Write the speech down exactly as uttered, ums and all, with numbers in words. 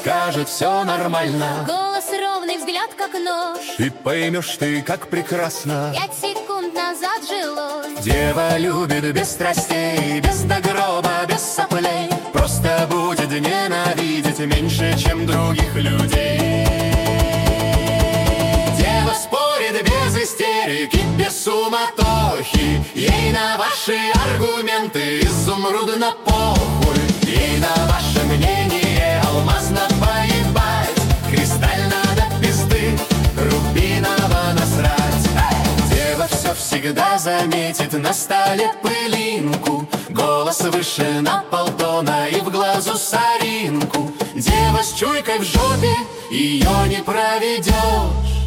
скажет: все нормально. Голос ровный, взгляд как нож. И поймешь ты, как прекрасно Пять секунд назад жилось. дева любит без страстей, без до гроба, без соплей. Просто будет ненавидеть меньше, чем других людей. Дева спорит без истерики, без суматохи. Ей на ваши аргументы изумрудно похуй. Ей на ваше мнение алмазно поебать, кристально до пизды, рубиново насрать. Дева все всегда заметит на столе пылинку, голос выше на полтона и в глазу соринку. Дева с чуйкой в жопе, ее не проведешь.